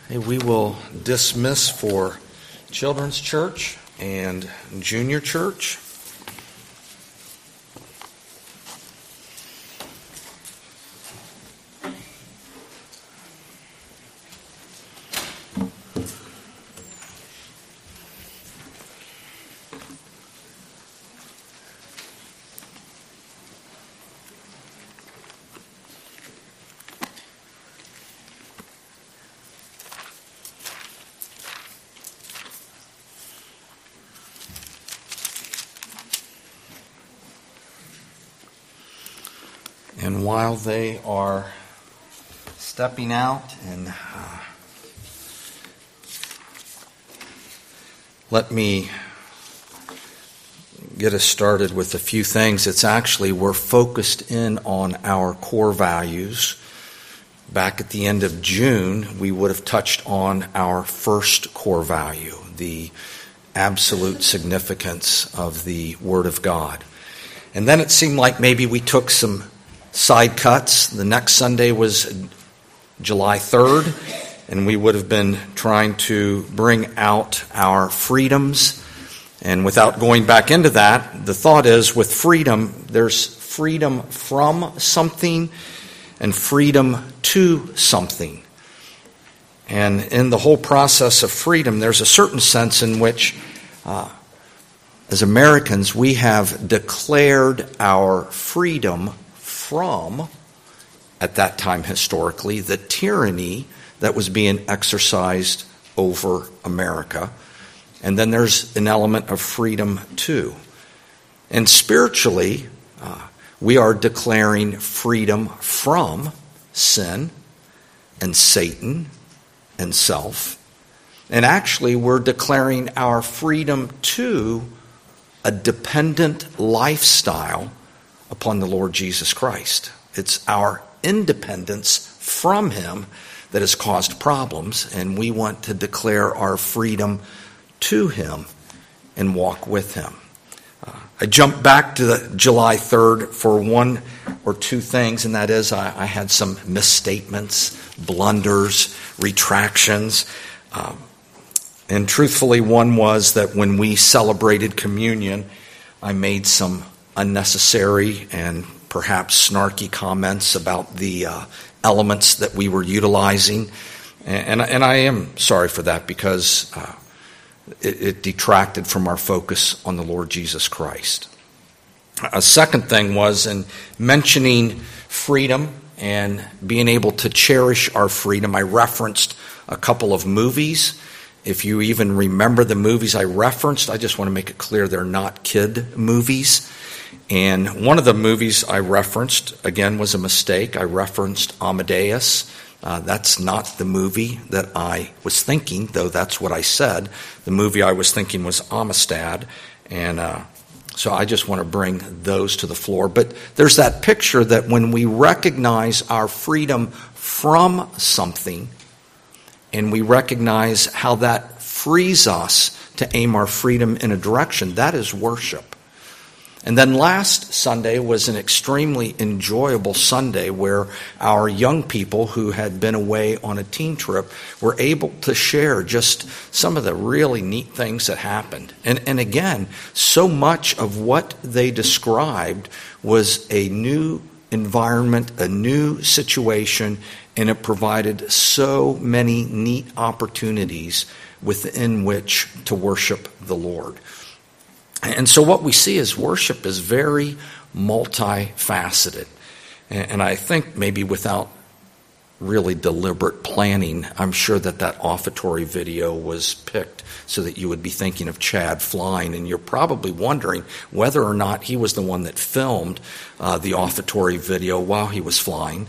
Hey, we will dismiss for Children's Church and Junior Church. And while they are stepping out, and let me get us started with a few things. It's actually, we're focused in on our core values. Back at the end of June, we would have touched on our first core value, the absolute significance of the Word of God. And then it seemed like maybe we took some side cuts. The next Sunday was July 3rd, and we would have been trying to bring out our freedoms. And without going back into that, the thought is with freedom, there's freedom from something and freedom to something. And in the whole process of freedom, there's a certain sense in which, as Americans, we have declared our freedom from, at that time historically, the tyranny that was being exercised over America. And then there's an element of freedom too. And spiritually, we are declaring freedom from sin and Satan and self. And actually, we're declaring our freedom to a dependent lifestyle upon the Lord Jesus Christ. It's our independence from Him that has caused problems, and we want to declare our freedom to Him and walk with Him. I jumped back to the July 3rd for one or two things, and that is I had some misstatements, blunders, retractions. And truthfully, one was that when we celebrated communion, I made some unnecessary and perhaps snarky comments about the elements that we were utilizing. And I am sorry for that because it detracted from our focus on the Lord Jesus Christ. A second thing was in mentioning freedom and being able to cherish our freedom, I referenced a couple of movies. If you even remember the movies I referenced, I just want to make it clear they're not kid movies. And one of the movies I referenced, again, was a mistake. I referenced Amadeus. That's not the movie that I was thinking, though that's what I said. The movie I was thinking was Amistad. And so I just want to bring those to the floor. But there's that picture that when we recognize our freedom from something, and we recognize how that frees us to aim our freedom in a direction, that is worship. And then last Sunday was an extremely enjoyable Sunday where our young people who had been away on a teen trip were able to share just some of the really neat things that happened. And again, so much of what they described was a new environment, a new situation, and it provided so many neat opportunities within which to worship the Lord. And so what we see is worship is very multifaceted. And I think maybe without really deliberate planning, I'm sure that offertory video was picked so that you would be thinking of Chad flying. And you're probably wondering whether or not he was the one that filmed the offertory video while he was flying.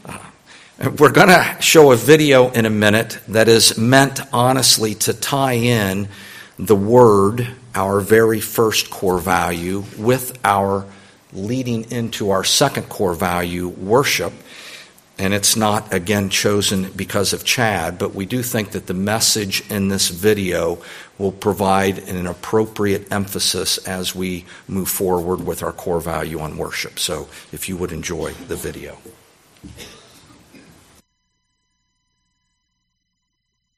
We're going to show a video in a minute that is meant honestly to tie in the Word, our very first core value, with our leading into our second core value, worship. And it's not, again, chosen because of Chad, but we do think that the message in this video will provide an appropriate emphasis as we move forward with our core value on worship. So if you would enjoy the video.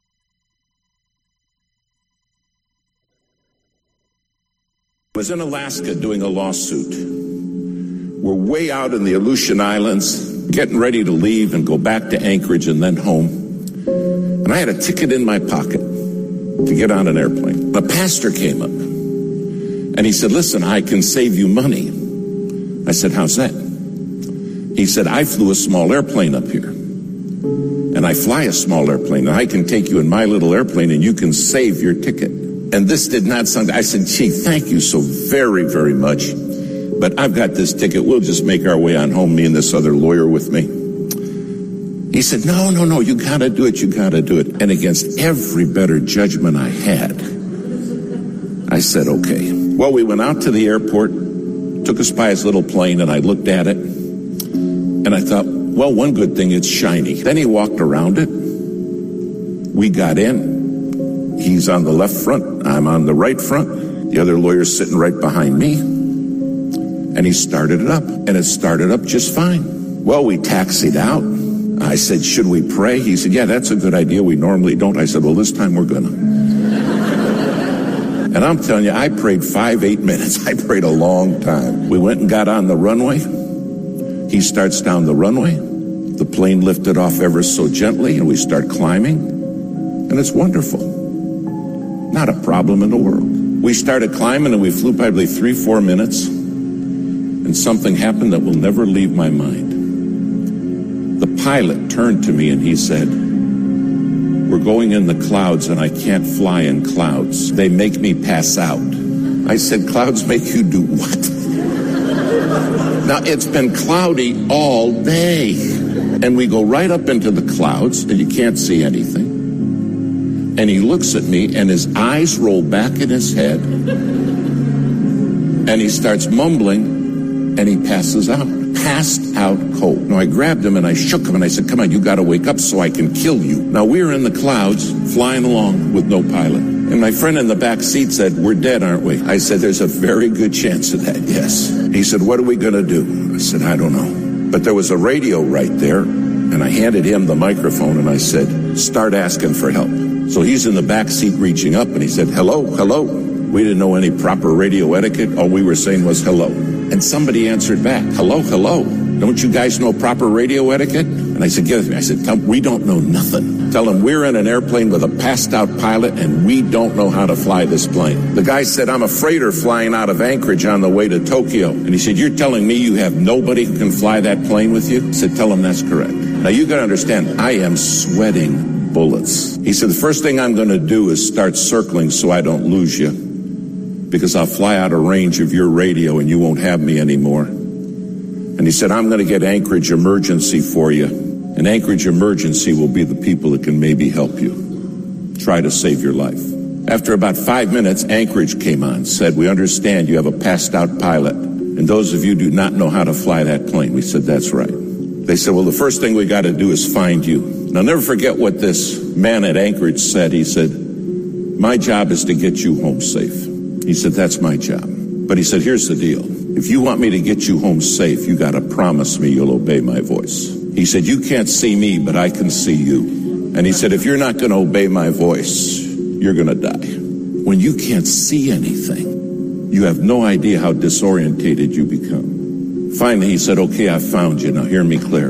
I was in Alaska doing a lawsuit. We're way out in the Aleutian Islands, getting ready to leave and go back to Anchorage and then home. And I had a ticket in my pocket to get on an airplane. The pastor came up and he said, listen, I can save you money. I said, how's that? He said, I flew a small airplane up here. And I fly a small airplane. And I can take you in my little airplane and you can save your ticket. And this did not sound, I said, Chief, thank you so very, very much. But I've got this ticket. We'll just make our way on home, me and this other lawyer with me. He said, no, you gotta do it, you gotta do it. And against every better judgment I had, I said, okay. Well, we went out to the airport, took us by his little plane, and I looked at it. And I thought, well, one good thing, it's shiny. Then he walked around it. We got in. He's on the left front. I'm on the right front. The other lawyer's sitting right behind me. And he started it up. And it started up just fine. Well, we taxied out. I said, should we pray? He said, yeah, that's a good idea. We normally don't. I said, well, this time we're gonna. And I'm telling you, I prayed 8 minutes. I prayed a long time. We went and got on the runway. He starts down the runway. The plane lifted off ever so gently, and we start climbing. And it's wonderful. Not a problem in the world. We started climbing, and we flew probably 3-4 minutes. And something happened that will never leave my mind. The pilot turned to me, and he said, we're going in the clouds, and I can't fly in clouds. They make me pass out. I said, clouds make you do what? Now, it's been cloudy all day. And we go right up into the clouds, and you can't see anything. And he looks at me, and his eyes roll back in his head. And he starts mumbling, and he passes out. Passed out cold. Now, I grabbed him, and I shook him, and I said, come on, you got to wake up so I can kill you. Now, we're in the clouds, flying along with no pilot. And my friend in the back seat said, we're dead, aren't we? I said, there's a very good chance of that, yes. He said, what are we going to do? I said, I don't know. But there was a radio right there, and I handed him the microphone, and I said, start asking for help. So he's in the back seat reaching up, and he said, hello, hello. We didn't know any proper radio etiquette. All we were saying was hello. And somebody answered back, hello, hello. Don't you guys know proper radio etiquette? And I said, get with me. I said, we don't know nothing. Tell him we're in an airplane with a passed out pilot and we don't know how to fly this plane. The guy said, I'm a freighter flying out of Anchorage on the way to Tokyo. And he said, you're telling me you have nobody who can fly that plane with you? I said, tell him that's correct. Now you got to understand, I am sweating bullets. He said, the first thing I'm going to do is start circling so I don't lose you, because I'll fly out of range of your radio and you won't have me anymore. And he said, I'm going to get Anchorage Emergency for you. And Anchorage Emergency will be the people that can maybe help you. Try to save your life. After about 5 minutes, Anchorage came on, said, we understand you have a passed out pilot. And those of you do not know how to fly that plane. We said, that's right. They said, well, the first thing we got to do is find you. And I'll never forget what this man at Anchorage said. He said, my job is to get you home safe. He said, that's my job. But he said, here's the deal. If you want me to get you home safe, you got to promise me you'll obey my voice. He said, you can't see me, but I can see you. And he said, if you're not going to obey my voice, you're going to die. When you can't see anything, you have no idea how disorientated you become. Finally, he said, okay, I found you. Now hear me clear.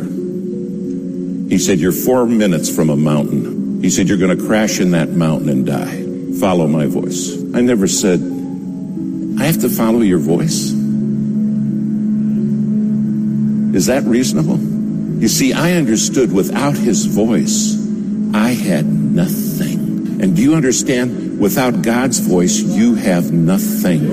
He said, you're 4 minutes from a mountain. He said, you're going to crash in that mountain and die. Follow my voice. I never said, I have to follow your voice? Is that reasonable? You see, I understood without his voice, I had nothing. And do you understand? Without God's voice, you have nothing.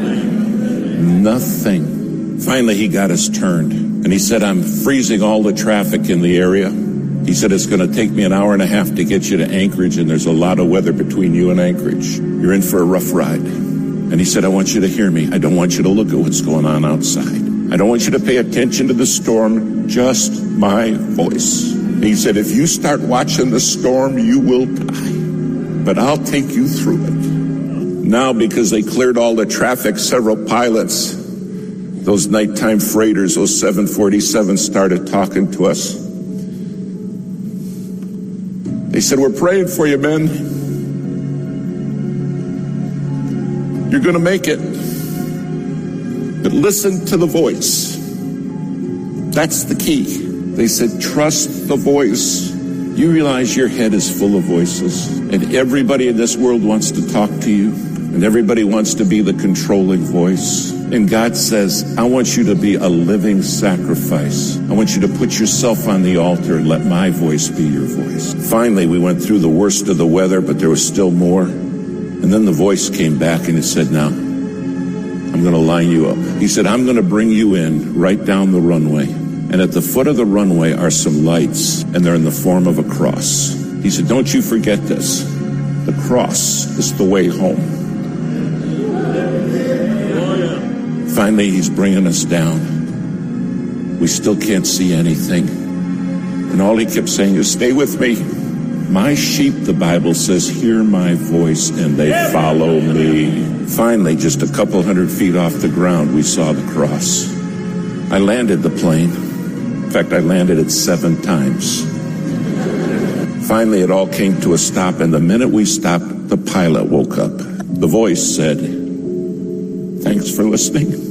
Nothing. Finally, he got us turned. And he said, I'm freezing all the traffic in the area. He said, it's going to take me an hour and a half to get you to Anchorage, and there's a lot of weather between you and Anchorage. You're in for a rough ride. And he said, I want you to hear me. I don't want you to look at what's going on outside. I don't want you to pay attention to the storm, just my voice. He said, if you start watching the storm, you will die. But I'll take you through it. Now, because they cleared all the traffic, several pilots, those nighttime freighters, those 747s, started talking to us. They said, we're praying for you, men. You're going to make it. But listen to the voice. That's the key. They said, trust the voice. You realize your head is full of voices, and everybody in this world wants to talk to you, and everybody wants to be the controlling voice. And God says, I want you to be a living sacrifice. I want you to put yourself on the altar and let my voice be your voice. Finally, we went through the worst of the weather, but there was still more. And then the voice came back and it said, now, I'm going to line you up. He said, I'm going to bring you in right down the runway. And at the foot of the runway are some lights, and they're in the form of a cross. He said, don't you forget this. The cross is the way home. Finally, he's bringing us down. We still can't see anything. And all he kept saying is, stay with me. My sheep, the Bible says, hear my voice and they follow me. Finally, just a couple 100 feet off the ground, we saw the cross. I landed the plane. In fact, I landed it 7 times. Finally, it all came to a stop, and the minute we stopped, the pilot woke up. The voice said, thanks for listening.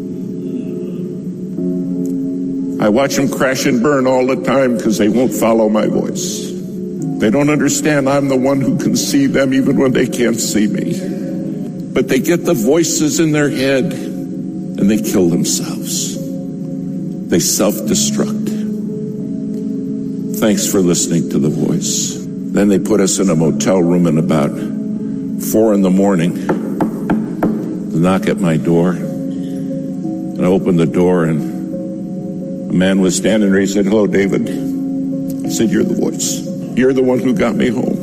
I watch them crash and burn all the time because they won't follow my voice. They don't understand I'm the one who can see them even when they can't see me. But they get the voices in their head and they kill themselves. They self-destruct. Thanks for listening to the voice. Then they put us in a motel room, and about 4 a.m, the knock at my door. And I opened the door, and a man was standing there. He said, hello, David. I said, you're the voice. You're the one who got me home.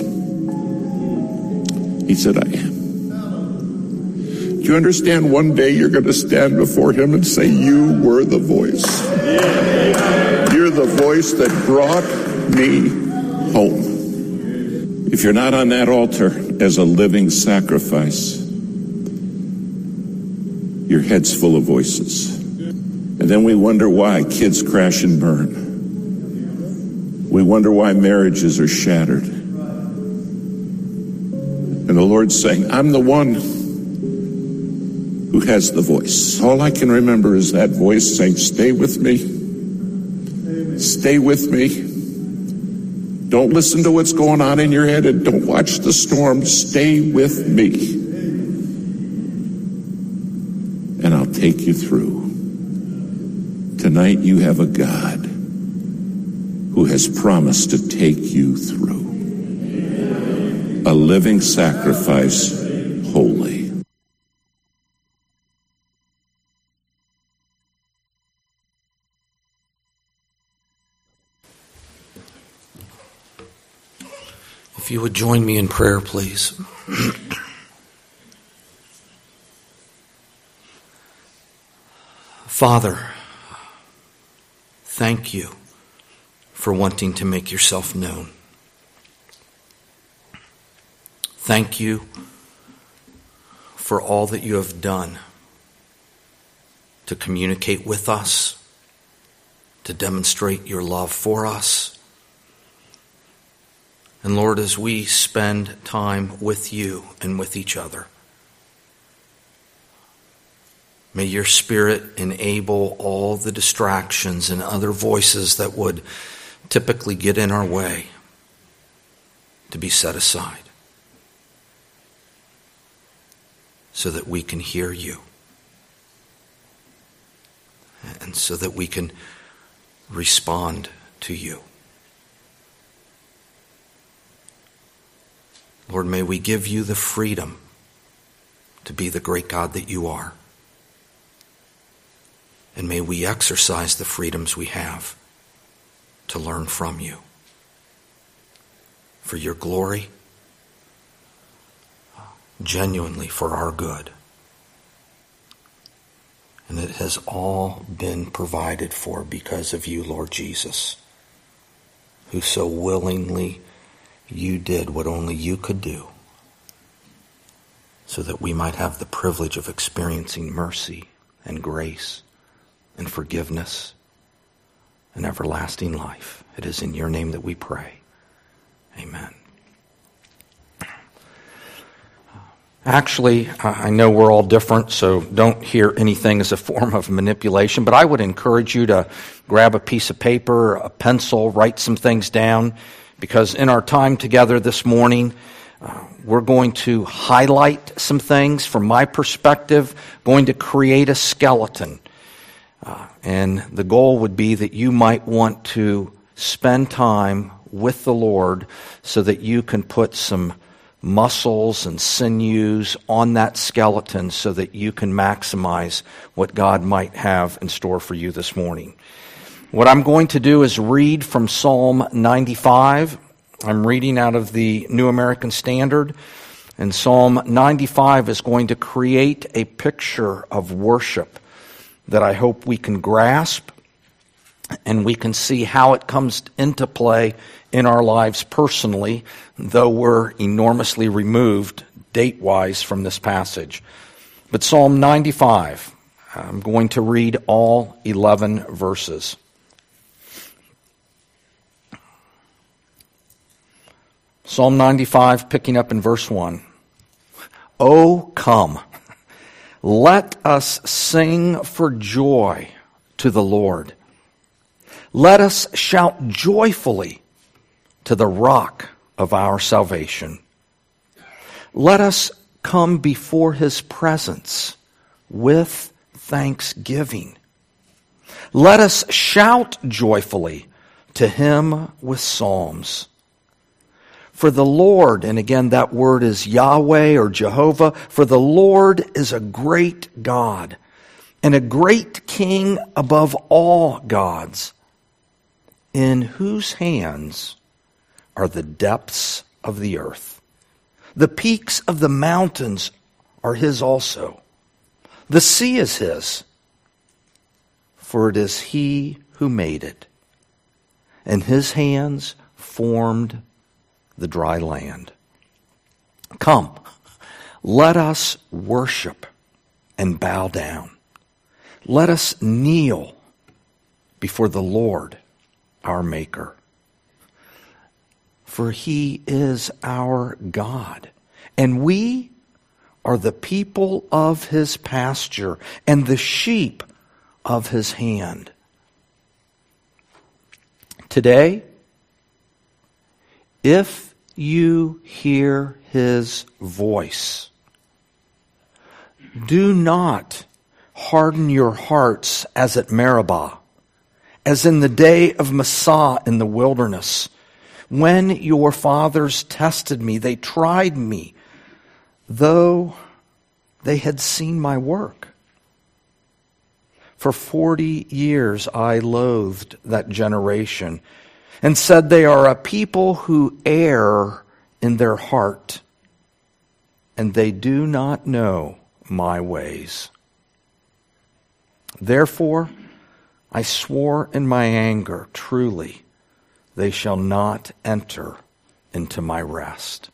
He said, I am. Do you understand one day you're going to stand before him and say, you were the voice. You're the voice that brought me home. If you're not on that altar as a living sacrifice, your head's full of voices. And then we wonder why kids crash and burn. We wonder why marriages are shattered. And the Lord's saying, I'm the one who has the voice. All I can remember is that voice saying, stay with me. Stay with me. Don't listen to what's going on in your head and don't watch the storm. Stay with me. And I'll take you through. Tonight you have a God who has promised to take you through. A living sacrifice, holy. If you would join me in prayer, please. Father, thank you for wanting to make yourself known. Thank you for all that you have done to communicate with us, to demonstrate your love for us. And Lord, as we spend time with you and with each other, may your Spirit enable all the distractions and other voices that would typically get in our way to be set aside so that we can hear you and so that we can respond to you. Lord, may we give you the freedom to be the great God that you are. And may we exercise the freedoms we have to learn from you. For your glory, genuinely for our good. And it has all been provided for because of you, Lord Jesus, who so willingly you did what only you could do so that we might have the privilege of experiencing mercy and grace and forgiveness and everlasting life. It is in your name that we pray. Amen. Actually, I know we're all different, so don't hear anything as a form of manipulation, but I would encourage you to grab a piece of paper, a pencil, write some things down, because in our time together this morning, we're going to highlight some things from my perspective, going to create a skeleton. And the goal would be that you might want to spend time with the Lord so that you can put some muscles and sinews on that skeleton so that you can maximize what God might have in store for you this morning. What I'm going to do is read from Psalm 95. I'm reading out of the New American Standard, and Psalm 95 is going to create a picture of worship that I hope we can grasp and we can see how it comes into play in our lives personally, though we're enormously removed date-wise from this passage. But Psalm 95, I'm going to read all 11 verses. Psalm 95, picking up in verse 1. Oh, come, let us sing for joy to the Lord. Let us shout joyfully to the rock of our salvation. Let us come before his presence with thanksgiving. Let us shout joyfully to him with psalms. For the Lord, and again that word is Yahweh or Jehovah, for the Lord is a great God and a great King above all gods, in whose hands are the depths of the earth. The peaks of the mountains are his also. The sea is his, for it is he who made it, and his hands formed the dry land. Come, let us worship and bow down. Let us kneel before the Lord, our Maker. For he is our God, and we are the people of his pasture and the sheep of his hand. Today, if you hear his voice, do not harden your hearts as at Meribah, as in the day of Massah in the wilderness. When your fathers tested me, they tried me, though they had seen my work. For 40 years I loathed that generation and said, they are a people who err in their heart, and they do not know my ways. Therefore, I swore in my anger, truly, they shall not enter into my rest.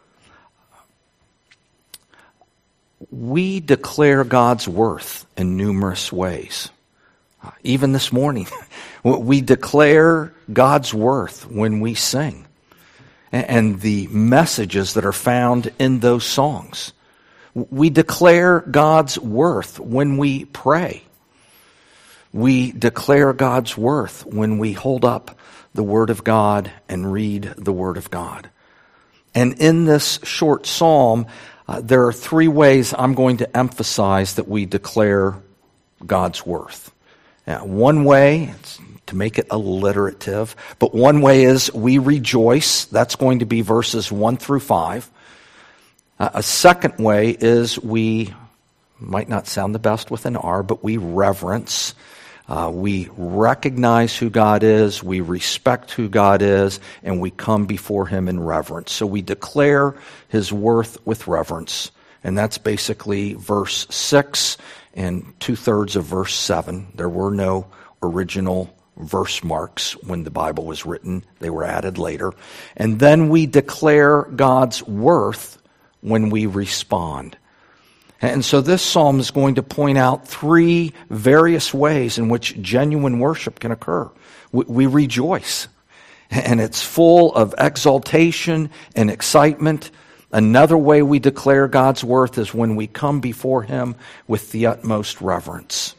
We declare God's worth in numerous ways. Even this morning, we declare God's worth when we sing, and the messages that are found in those songs. We declare God's worth when we pray. We declare God's worth when we hold up the Word of God and read the Word of God. And in this short psalm, there are three ways I'm going to emphasize that we declare God's worth. One way, to make it alliterative, but one way is we rejoice. That's going to be verses 1 through 5. A second way is we, might not sound the best with an R, but we reverence. We recognize who God is, we respect who God is, and we come before him in reverence. So we declare his worth with reverence. And that's basically verse 6 and 2/3 of verse 7. There were no original verse marks when the Bible was written. They were added later. And then we declare God's worth when we respond. And so this psalm is going to point out three various ways in which genuine worship can occur. We rejoice, and it's full of exaltation and excitement, Another way we declare God's worth is when we come before Him with the utmost reverence.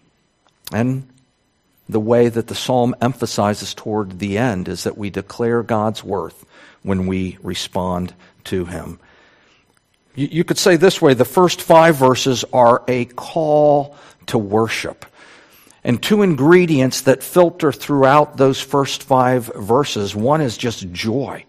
And the way that the psalm emphasizes toward the end is that we declare God's worth when we respond to Him. You could say this way, the first 5 verses are a call to worship. And 2 ingredients that filter throughout those first 5 verses. One is just joy.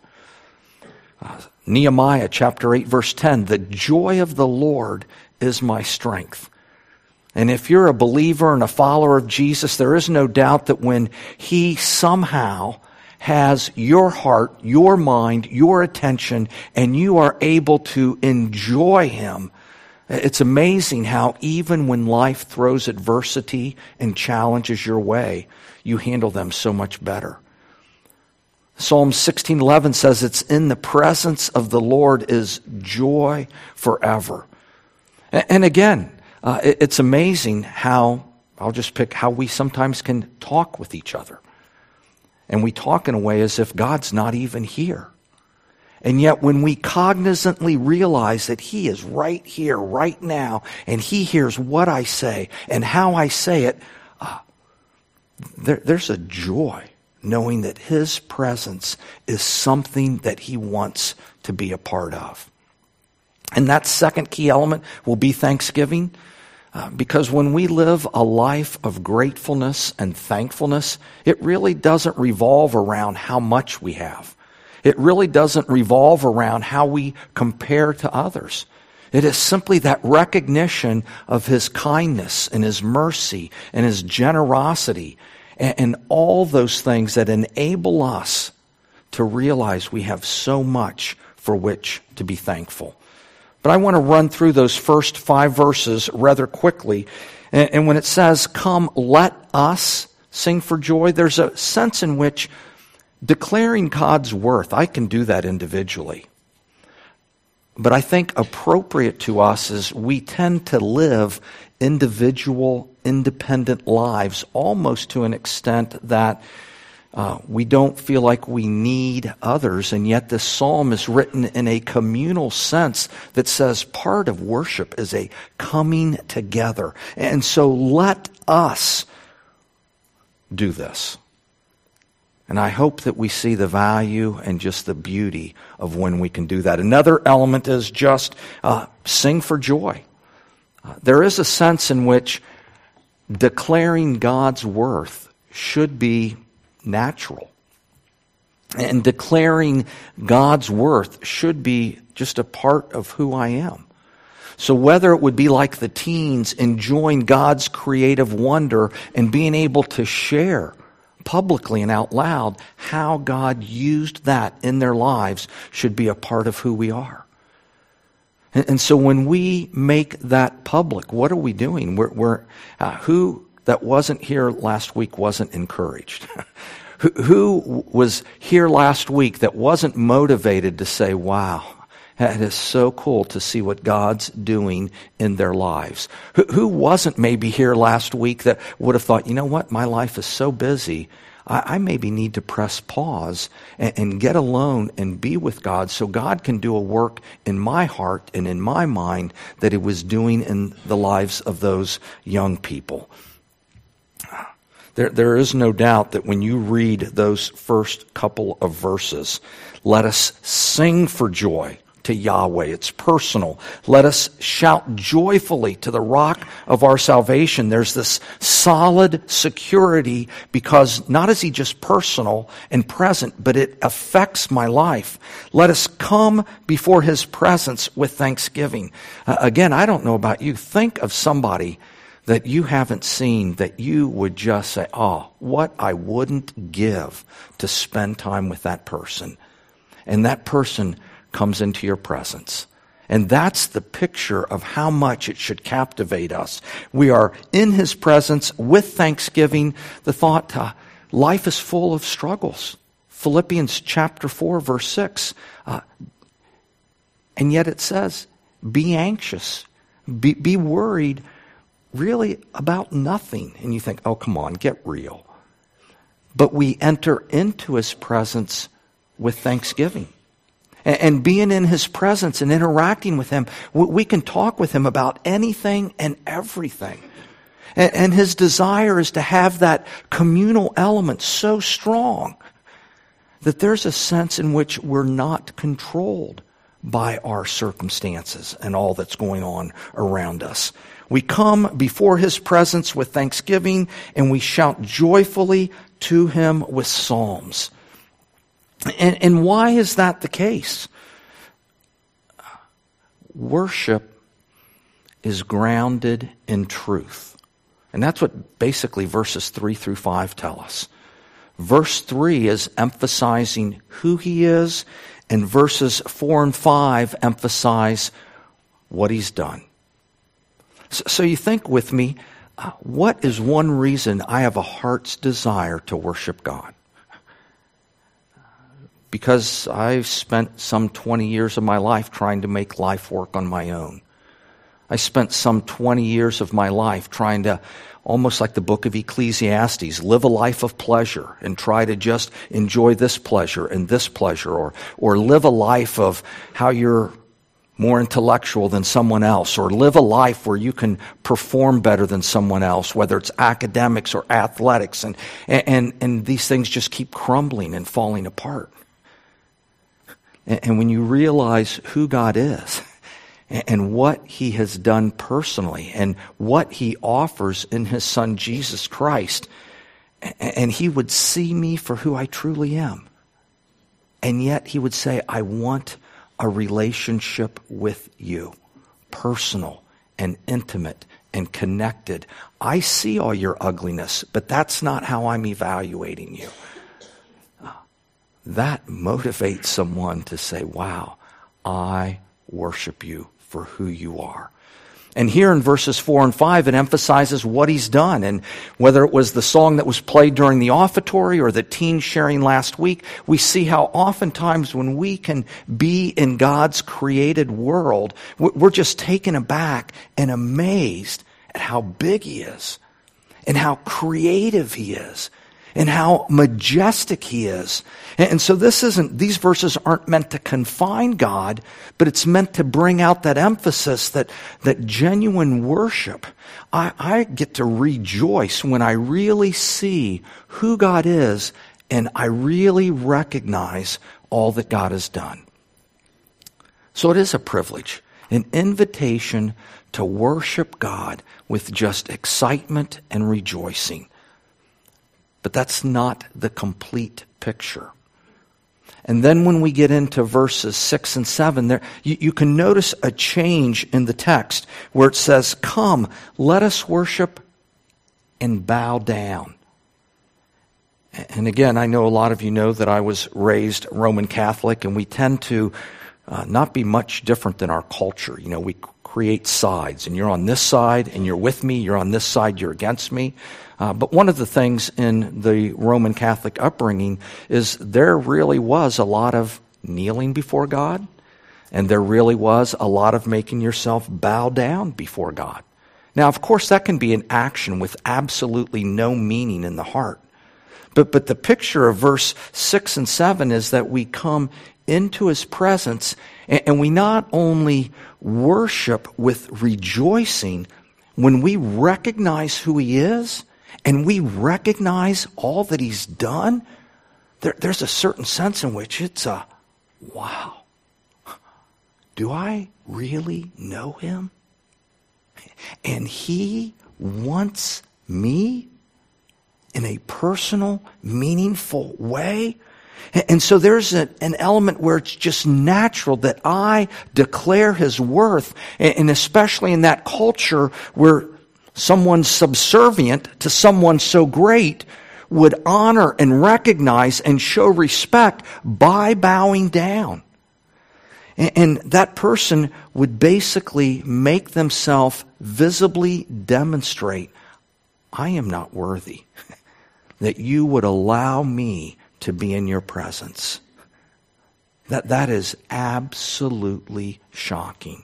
Nehemiah chapter 8 verse 10, the joy of the Lord is my strength. And if you're a believer and a follower of Jesus, there is no doubt that when He somehow has your heart, your mind, your attention, and you are able to enjoy Him, it's amazing how even when life throws adversity and challenges your way, you handle them so much better. Psalm 16:11 says, it's in the presence of the Lord is joy forever. And again, it's amazing how, I'll just pick how we sometimes can talk with each other. And we talk in a way as if God's not even here. And yet when we cognizantly realize that He is right here, right now, and He hears what I say and how I say it, there's a joy knowing that His presence is something that He wants to be a part of. And that second key element will be thanksgiving. Because when we live a life of gratefulness and thankfulness, it really doesn't revolve around how much we have. It really doesn't revolve around how we compare to others. It is simply that recognition of His kindness and His mercy and His generosity and all those things that enable us to realize we have so much for which to be thankful. But I want to run through those first 5 verses rather quickly. And when it says, come, let us sing for joy, there's a sense in which declaring God's worth, I can do that individually. But I think appropriate to us is we tend to live individual, independent lives almost to an extent that we don't feel like we need others, and yet this psalm is written in a communal sense that says part of worship is a coming together. And so let us do this. And I hope that we see the value and just the beauty of when we can do that. Another element is just sing for joy. There is a sense in which declaring God's worth should be natural. And declaring God's worth should be just a part of who I am. So whether it would be like the teens enjoying God's creative wonder and being able to share publicly and out loud how God used that in their lives should be a part of who we are. And so when we make that public, what are we doing? Who that wasn't here last week wasn't encouraged? Who was here last week that wasn't motivated to say, wow, it is so cool to see what God's doing in their lives? Who wasn't maybe here last week that would have thought, you know what, my life is so busy, I maybe need to press pause and get alone and be with God so God can do a work in my heart and in my mind that He was doing in the lives of those young people. There is no doubt that when you read those first couple of verses, let us sing for joy to Yahweh. It's personal. Let us shout joyfully to the rock of our salvation. There's this solid security because not is He just personal and present, but it affects my life. Let us come before His presence with thanksgiving. Again, I don't know about you. Think of somebody that you haven't seen that you would just say, oh, what I wouldn't give to spend time with that person. And that person comes into your presence. And that's the picture of how much it should captivate us. We are in His presence with thanksgiving. The thought, life is full of struggles. Philippians chapter 4, verse 6. And yet it says, be anxious, be worried, really about nothing. And you think, oh, come on, get real. But we enter into His presence with thanksgiving. And being in his presence and interacting with him, we can talk with him about anything and everything. And his desire is to have that communal element so strong that there's a sense in which we're not controlled by our circumstances and all that's going on around us. We come before his presence with thanksgiving, and we shout joyfully to him with psalms. And why is that the case? Worship is grounded in truth. And that's what basically verses 3 through 5 tell us. Verse 3 is emphasizing who he is, and verses 4 and 5 emphasize what he's done. So you think with me, what is one reason I have a heart's desire to worship God? Because I've spent some 20 years of my life trying to make life work on my own. I spent some 20 years of my life trying to, almost like the book of Ecclesiastes, live a life of pleasure and try to just enjoy this pleasure and this pleasure, or live a life of how you're more intellectual than someone else, or live a life where you can perform better than someone else, whether it's academics or athletics, and these things just keep crumbling and falling apart. And when you realize who God is and what he has done personally and what he offers in his son Jesus Christ, and he would see me for who I truly am, and yet he would say, I want a relationship with you, personal and intimate and connected. I see all your ugliness, but that's not how I'm evaluating you. That motivates someone to say, wow, I worship you for who you are. And here in verses 4 and 5, it emphasizes what he's done. And whether it was the song that was played during the offertory or the teens sharing last week, we see how oftentimes when we can be in God's created world, we're just taken aback and amazed at how big he is and how creative he is and how majestic he is. And so these verses aren't meant to confine God, but it's meant to bring out that emphasis that genuine worship. I get to rejoice when I really see who God is and I really recognize all that God has done. So it is a privilege, an invitation to worship God with just excitement and rejoicing. But that's not the complete picture. And then when we get into verses 6 and 7, there you can notice a change in the text where it says, come, let us worship and bow down. And again, I know a lot of you know that I was raised Roman Catholic, and we tend to not be much different than our culture. You know, we create sides, and you're on this side, and you're with me. You're on this side, you're against me. But one of the things in the Roman Catholic upbringing is there really was a lot of kneeling before God, and there really was a lot of making yourself bow down before God. Now, of course, that can be an action with absolutely no meaning in the heart. But the picture of verse 6 and 7 is that we come into his presence, and we not only worship with rejoicing when we recognize who he is, and we recognize all that he's done. There's a certain sense in which it's a, wow, do I really know him? And he wants me in a personal, meaningful way. And so there's an element where it's just natural that I declare his worth, and especially in that culture where someone subservient to someone so great would honor and recognize and show respect by bowing down. And that person would basically make themselves visibly demonstrate, I am not worthy that you would allow me to be in your presence. That is absolutely shocking.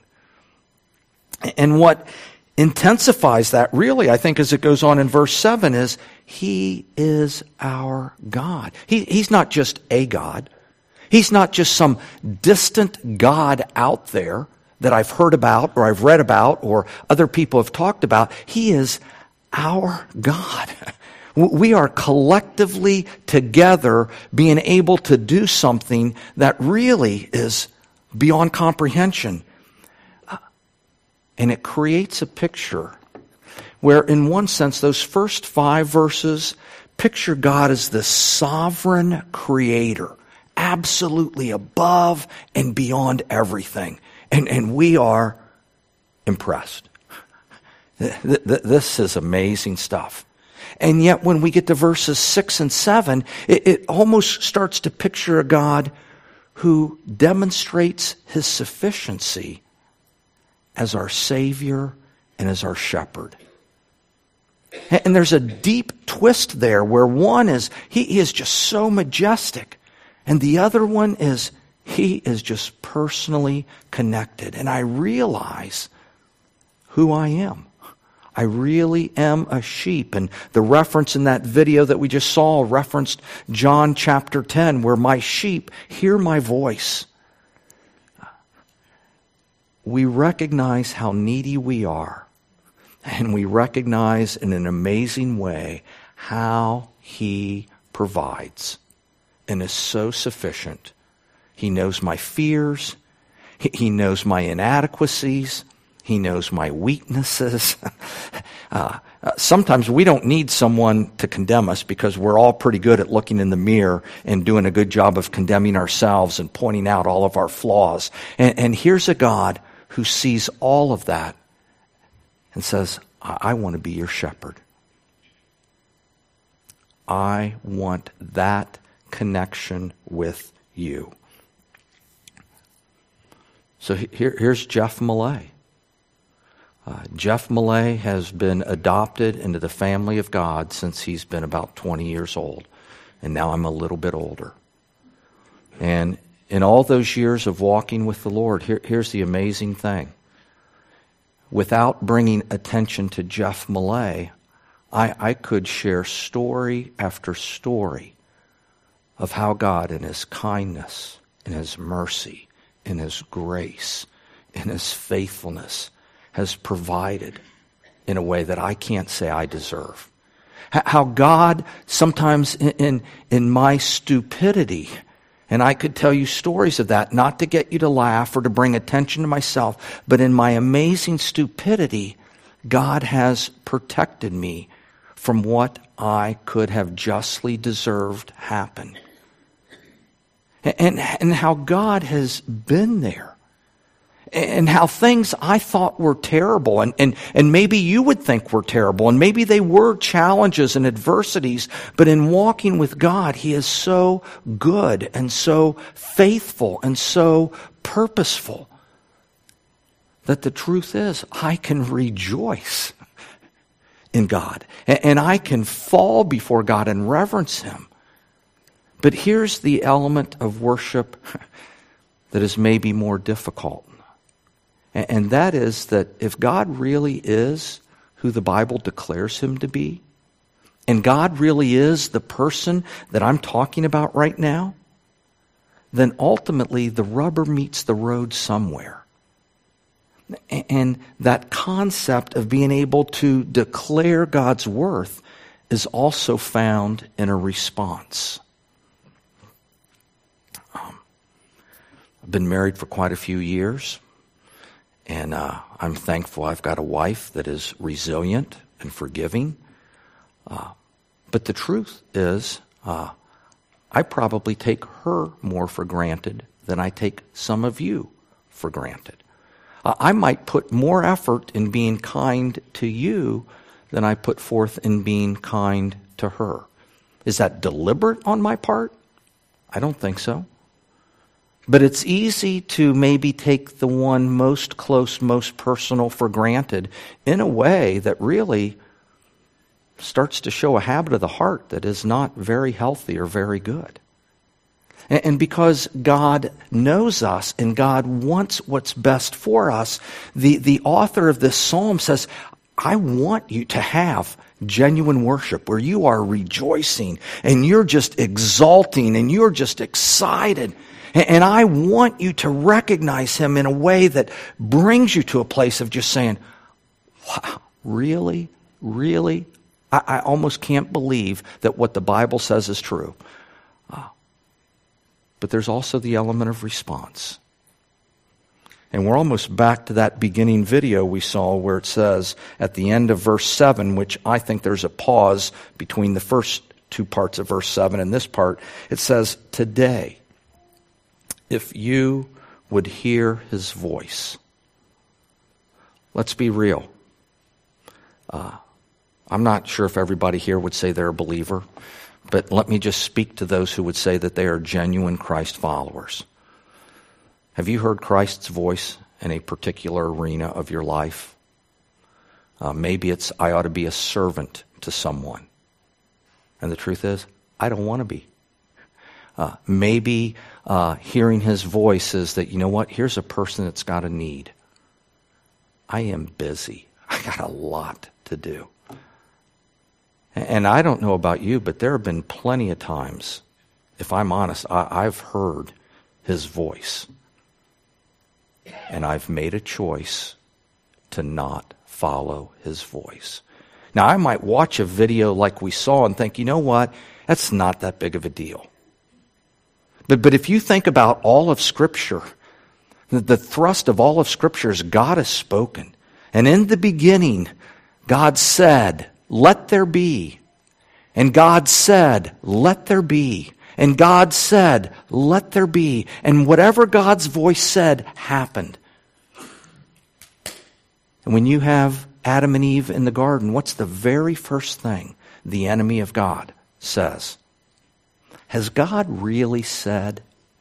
And what intensifies that really, I think, as it goes on in verse 7 is he is our God. He's not just a God. He's not just some distant God out there that I've heard about or I've read about or other people have talked about. He is our God. We are collectively together being able to do something that really is beyond comprehension. And it creates a picture where, in one sense, those first 5 verses picture God as the sovereign creator, absolutely above and beyond everything. And we are impressed. This is amazing stuff. And yet when we get to verses 6 and 7, it almost starts to picture a God who demonstrates his sufficiency as our Savior and as our shepherd. And there's a deep twist there where one is, he is just so majestic. And the other one is, he is just personally connected. And I realize who I am. I really am a sheep. And the reference in that video that we just saw referenced John chapter 10, where my sheep hear my voice. We recognize how needy we are. And we recognize in an amazing way how he provides and is so sufficient. He knows my fears. He knows my inadequacies. He knows my weaknesses. Sometimes we don't need someone to condemn us because we're all pretty good at looking in the mirror and doing a good job of condemning ourselves and pointing out all of our flaws. And here's a God who sees all of that and says, I want to be your shepherd. I want that connection with you. So here's Jeff Millay. Jeff Millay has been adopted into the family of God since he's been about 20 years old. And now I'm a little bit older. And in all those years of walking with the Lord, here's the amazing thing. Without bringing attention to Jeff Millay, I could share story after story of how God in his kindness, in his mercy, in his grace, in his faithfulness has provided in a way that I can't say I deserve. How God sometimes in my stupidity, and I could tell you stories of that, not to get you to laugh or to bring attention to myself, but in my amazing stupidity, God has protected me from what I could have justly deserved happen. And how God has been there. And how things I thought were terrible, and maybe you would think were terrible, and maybe they were challenges and adversities, but in walking with God, he is so good and so faithful and so purposeful that the truth is I can rejoice in God, and I can fall before God and reverence him. But here's the element of worship that is maybe more difficult. And that is that if God really is who the Bible declares him to be, and God really is the person that I'm talking about right now, then ultimately the rubber meets the road somewhere. And that concept of being able to declare God's worth is also found in a response. I've been married for quite a few years. And I'm thankful I've got a wife that is resilient and forgiving. But the truth is, I probably take her more for granted than I take some of you for granted. I might put more effort in being kind to you than I put forth in being kind to her. Is that deliberate on my part? I don't think so. But it's easy to maybe take the one most close, most personal for granted in a way that really starts to show a habit of the heart that is not very healthy or very good. And because God knows us and God wants what's best for us, the author of this psalm says, I want you to have genuine worship where you are rejoicing and you're just exalting and you're just excited. And I want you to recognize him in a way that brings you to a place of just saying, wow, really? Really? I almost can't believe that what the Bible says is true. But there's also the element of response. And we're almost back to that beginning video we saw where it says at the end of verse 7, which I think there's a pause between the first two parts of verse 7 and this part. It says, today, if you would hear his voice. Let's be real. I'm not sure if everybody here would say they're a believer, but let me just speak to those who would say that they are genuine Christ followers. Have you heard Christ's voice in a particular arena of your life? Maybe it's, I ought to be a servant to someone. And the truth is, I don't want to be. Maybe hearing his voice is that, you know what, here's a person that's got a need. I am busy. I got a lot to do. And I don't know about you, but there have been plenty of times, if I'm honest, I've heard his voice. And I've made a choice to not follow his voice. Now, I might watch a video like we saw and think, you know what, that's not that big of a deal. But if you think about all of Scripture, the thrust of all of Scripture is God has spoken. And in the beginning, God said, let there be. And God said, let there be. And God said, let there be. And whatever God's voice said happened. And when you have Adam and Eve in the garden, what's the very first thing the enemy of God says? Has God really said?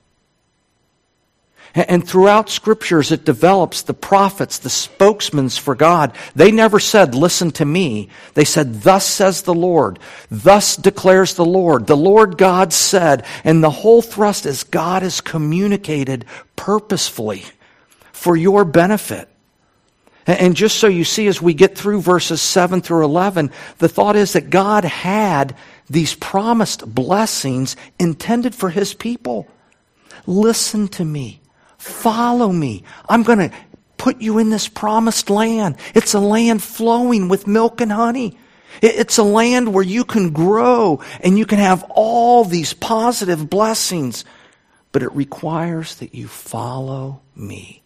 And throughout Scriptures, it develops the prophets, the spokesmen for God. They never said, listen to me. They said, thus says the Lord. Thus declares the Lord. The Lord God said. And the whole thrust is God has communicated purposefully for your benefit. And just so you see, as we get through verses 7 through 11, the thought is that God had these promised blessings intended for his people. Listen to me. Follow me. I'm going to put you in this promised land. It's a land flowing with milk and honey. It's a land where you can grow and you can have all these positive blessings. But it requires that you follow me.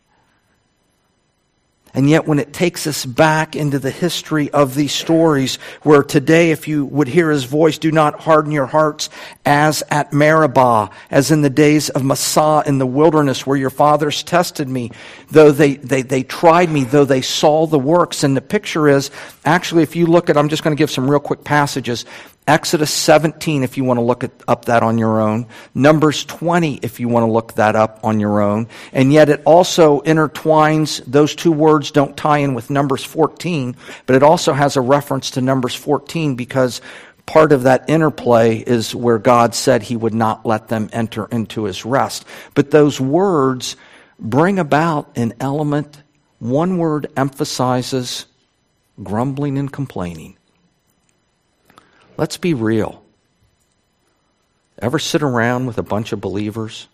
And yet when it takes us back into the history of these stories, where today, if you would hear his voice, do not harden your hearts as at Meribah, as in the days of Massah in the wilderness, where your fathers tested me, though they tried me, though they saw the works. And the picture is, actually, if you look at, I'm just going to give some real quick passages. Exodus 17, if you want to look up that on your own. Numbers 20, if you want to look that up on your own. And yet it also intertwines, those two words don't tie in with Numbers 14, but it also has a reference to Numbers 14 because part of that interplay is where God said he would not let them enter into his rest. But those words bring about an element, one word emphasizes grumbling and complaining. Let's be real. Ever sit around with a bunch of believers?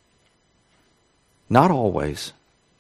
Not always.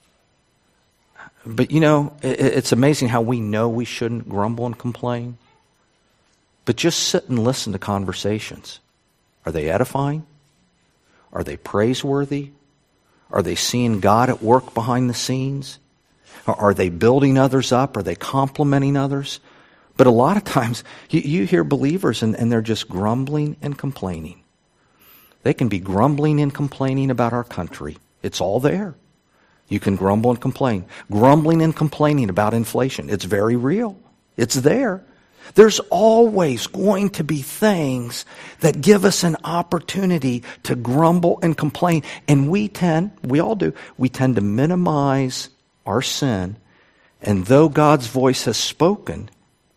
But you know, it's amazing how we know we shouldn't grumble and complain. But just sit and listen to conversations. Are they edifying? Are they praiseworthy? Are they seeing God at work behind the scenes? Are they building others up? Are they complimenting others? But a lot of times, you hear believers and they're just grumbling and complaining. They can be grumbling and complaining about our country. It's all there. You can grumble and complain. Grumbling and complaining about inflation. It's very real. It's there. There's always going to be things that give us an opportunity to grumble and complain. And we all do, we tend to minimize our sin. And though God's voice has spoken,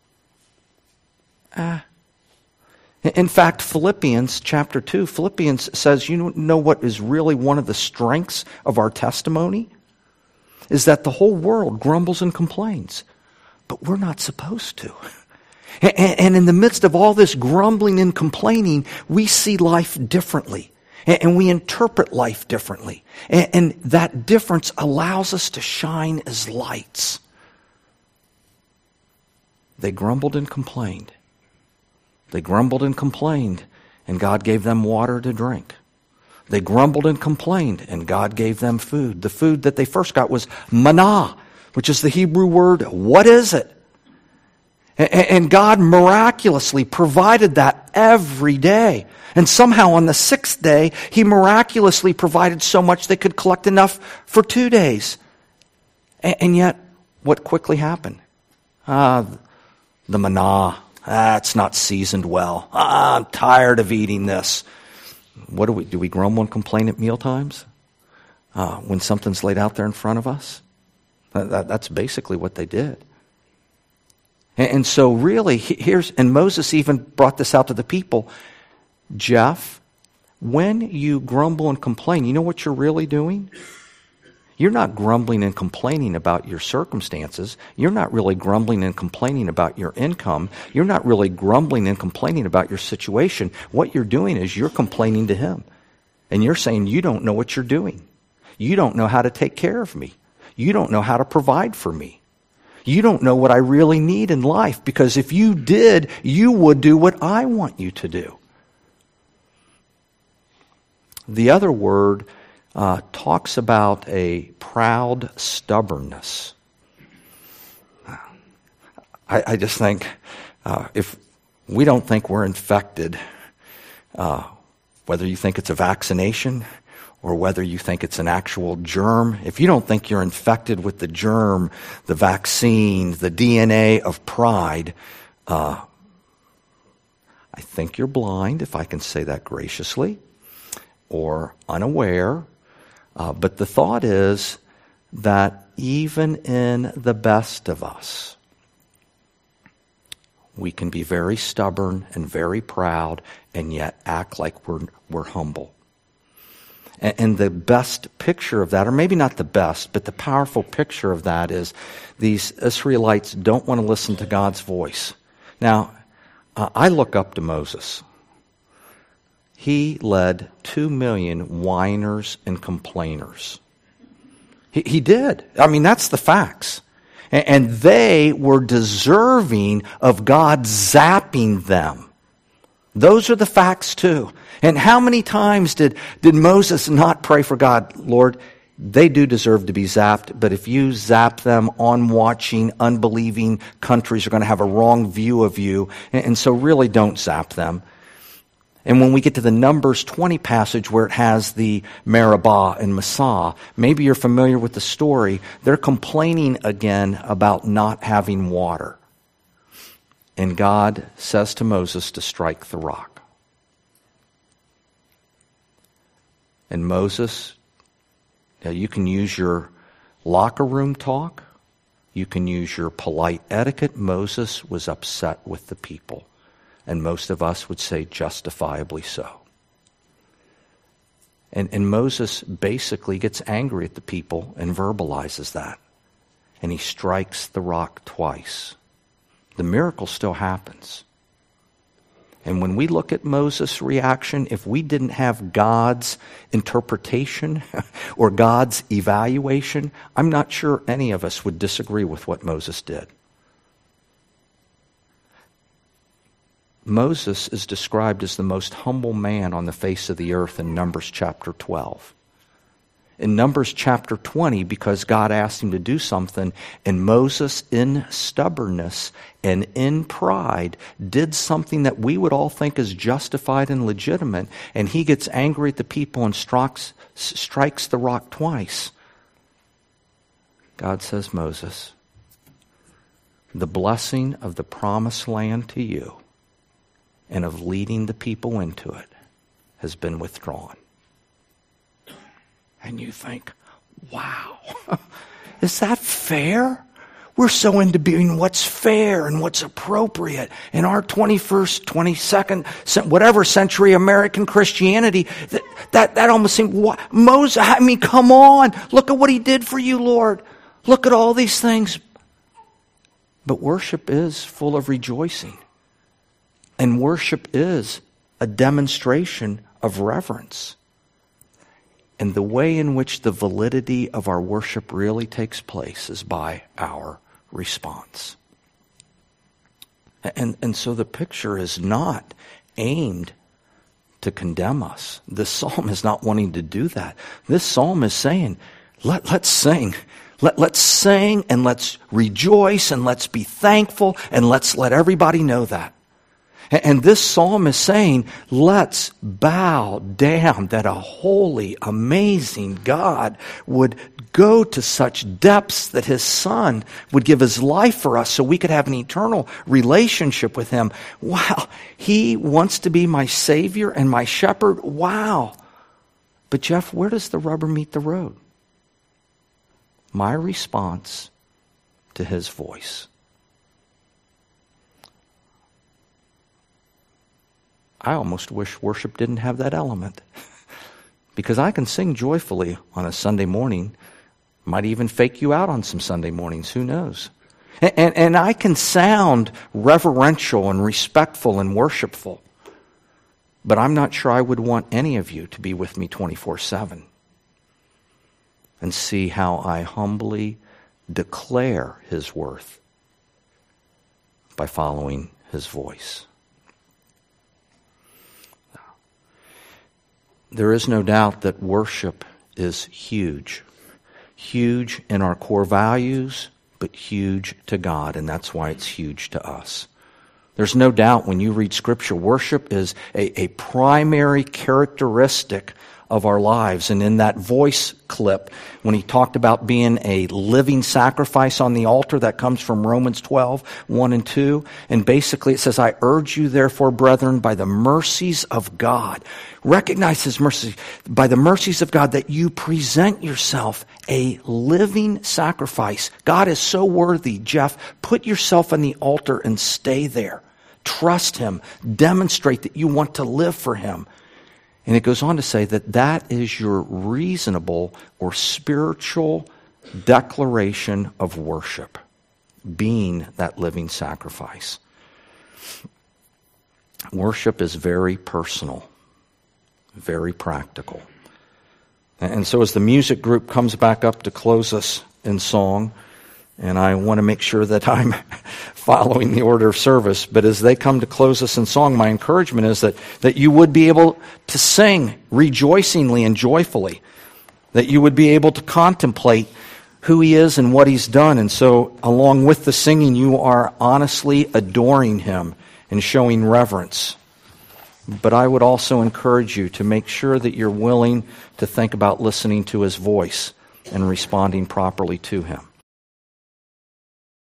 in fact, Philippians chapter 2, Philippians says, you know what is really one of the strengths of our testimony? Is that the whole world grumbles and complains. But we're not supposed to. And in the midst of all this grumbling and complaining, we see life differently. And we interpret life differently. And that difference allows us to shine as lights. They grumbled and complained. They grumbled and complained, and God gave them water to drink. They grumbled and complained, and God gave them food. The food that they first got was manna, which is the Hebrew word, what is it? And God miraculously provided that every day. And somehow on the sixth day, He miraculously provided so much they could collect enough for 2 days. And yet, what quickly happened? The manna. It's not seasoned well. I'm tired of eating this. What do we grumble and complain at mealtimes? When something's laid out there in front of us? That's basically what they did. And so really, and Moses even brought this out to the people. Jeff, when you grumble and complain, you know what you're really doing? You're not grumbling and complaining about your circumstances. You're not really grumbling and complaining about your income. You're not really grumbling and complaining about your situation. What you're doing is you're complaining to Him. And you're saying, you don't know what you're doing. You don't know how to take care of me. You don't know how to provide for me. You don't know what I really need in life, because if you did, you would do what I want you to do. The other word talks about a proud stubbornness. I just think if we don't think we're infected, whether you think it's a vaccination or whether you think it's an actual germ, if you don't think you're infected with the germ, the vaccine, the DNA of pride, I think you're blind, if I can say that graciously, or unaware. But the thought is that even in the best of us, we can be very stubborn and very proud and yet act like we're humble. And the best picture of that, or maybe not the best, but the powerful picture of that is these Israelites don't want to listen to God's voice. Now, I look up to Moses. He led 2 million whiners and complainers. He did. I mean, that's the facts. And they were deserving of God zapping them. Those are the facts too. And how many times did Moses not pray for God, Lord, they do deserve to be zapped, but if you zap them, on-watching, unbelieving countries are going to have a wrong view of you, and so really don't zap them. And when we get to the Numbers 20 passage where it has the Meribah and Massah, maybe you're familiar with the story. They're complaining again about not having water. And God says to Moses to strike the rock. And Moses, you can use your locker room talk. You can use your polite etiquette. Moses was upset with the people. And most of us would say justifiably so. And Moses basically gets angry at the people and verbalizes that. And he strikes the rock twice. The miracle still happens. And when we look at Moses' reaction, if we didn't have God's interpretation or God's evaluation, I'm not sure any of us would disagree with what Moses did. Moses is described as the most humble man on the face of the earth in Numbers chapter 12. In Numbers chapter 20, because God asked him to do something, and Moses, in stubbornness and in pride, did something that we would all think is justified and legitimate, and he gets angry at the people and strikes the rock twice. God says, Moses, the blessing of the promised land to you and of leading the people into it has been withdrawn. And you think, wow, is that fair? We're so into being what's fair and what's appropriate in our 21st, 22nd, whatever century American Christianity. That almost seemed, Moses, I mean, come on. Look at what he did for you, Lord. Look at all these things. But worship is full of rejoicing. And worship is a demonstration of reverence. And the way in which the validity of our worship really takes place is by our response. And so the picture is not aimed to condemn us. This psalm is not wanting to do that. This psalm is saying, let's sing. Let's sing and let's rejoice and let's be thankful and let's let everybody know that. And this psalm is saying, let's bow down that a holy, amazing God would go to such depths that his Son would give his life for us so we could have an eternal relationship with him. Wow, he wants to be my Savior and my shepherd. Wow. But Jeff, where does the rubber meet the road? My response to his voice. I almost wish worship didn't have that element. Because I can sing joyfully on a Sunday morning. Might even fake you out on some Sunday mornings. Who knows? And I can sound reverential and respectful and worshipful. But I'm not sure I would want any of you to be with me 24/7. And see how I humbly declare his worth by following his voice. There is no doubt that worship is huge. Huge in our core values, but huge to God, and that's why it's huge to us. There's no doubt when you read Scripture, worship is a primary characteristic of our lives. And in that voice clip, when he talked about being a living sacrifice on the altar, that comes from Romans 12, 1 and 2. And basically it says, I urge you therefore, brethren, by the mercies of God. Recognize his mercy, by the mercies of God, that you present yourself a living sacrifice. God is so worthy, Jeff. Put yourself on the altar and stay there. Trust him. Demonstrate that you want to live for him. And it goes on to say that that is your reasonable or spiritual declaration of worship, being that living sacrifice. Worship is very personal, very practical. And so as the music group comes back up to close us in song, and I want to make sure that I'm following the order of service, but as they come to close us in song, my encouragement is that you would be able to sing rejoicingly and joyfully, that you would be able to contemplate who he is and what he's done. And so along with the singing, you are honestly adoring him and showing reverence. But I would also encourage you to make sure that you're willing to think about listening to his voice and responding properly to him.